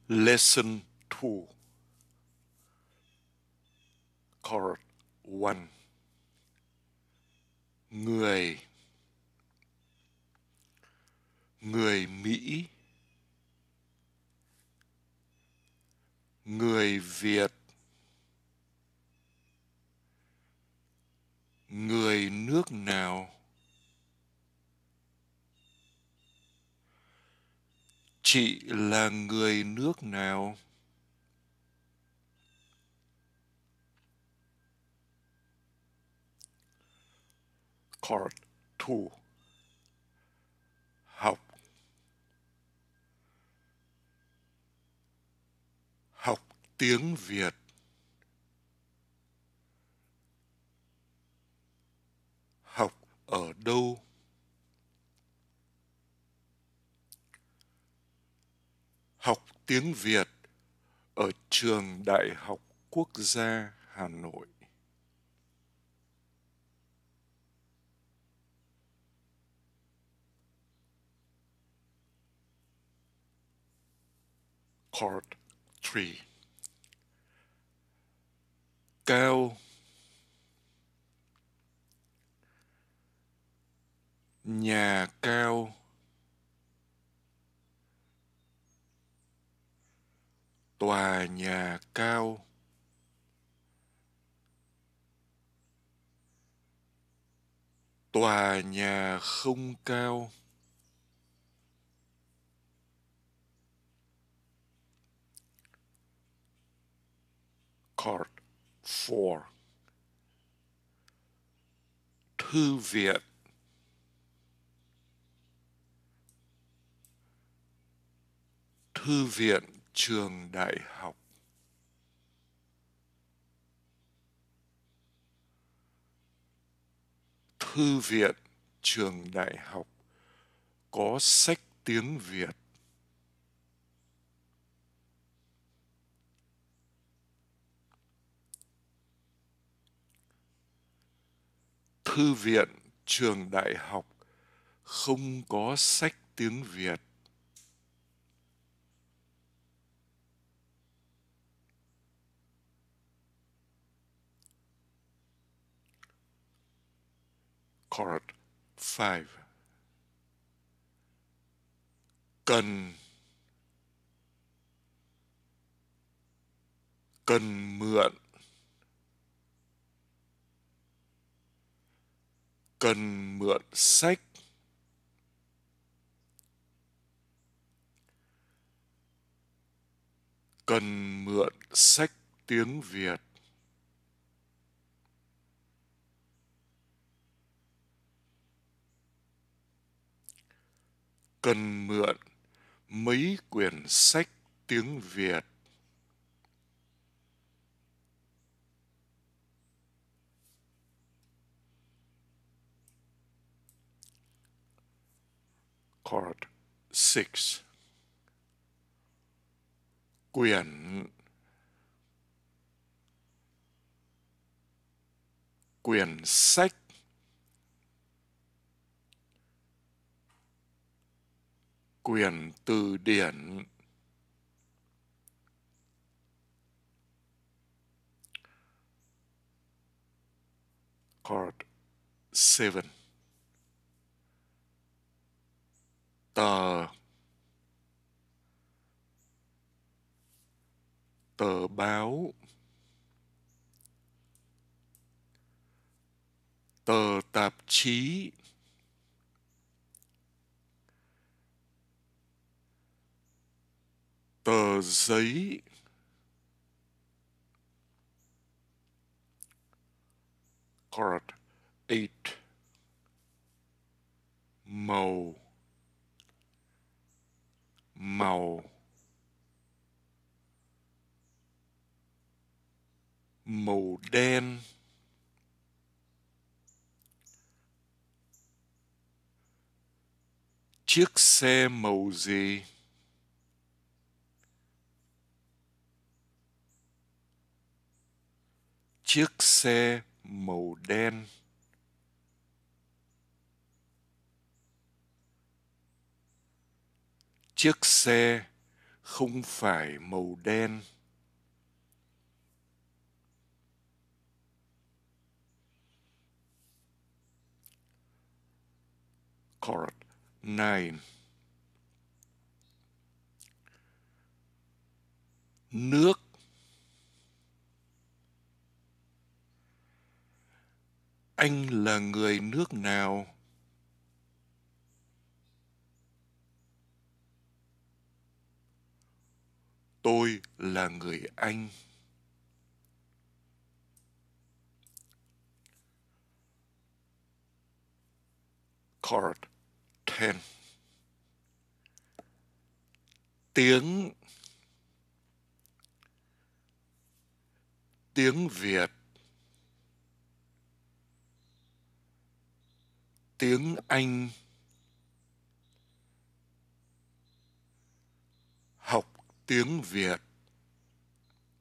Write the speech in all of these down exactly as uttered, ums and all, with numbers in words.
Lesson two, Chord one. Người Người Mỹ, người Việt, người nước nào? Chị là người nước nào? Chord two. Học Học tiếng Việt. Học ở đâu? Học tiếng Việt ở Trường Đại học Quốc gia Hà Nội. Chord three. Cao, nhà cao, tòa nhà cao, tòa nhà không cao. Chord four. Thư viện, thư viện trường đại học. Thư viện trường đại học có sách tiếng Việt. Thư viện trường đại học không có sách tiếng Việt. Chord five. Cần Cần mượn. Cần mượn sách. Cần mượn sách tiếng Việt. Cần mượn mấy quyển sách tiếng Việt. Chord six. Quyển Quyển sách. Quyển từ điển. Chord seven. Tờ Tờ báo. Tờ tạp chí. Tờ giấy. Chord eight. Màu Màu Màu đen. Chiếc xe màu gì? Chiếc xe màu đen. Chiếc xe không phải màu đen. Chord nine. Nước. Anh là người nước nào? Tôi là người Anh. Chord ten. Tiếng. Tiếng Việt. Tiếng Anh. Học tiếng Việt.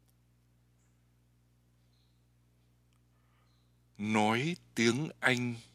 Nói tiếng Anh.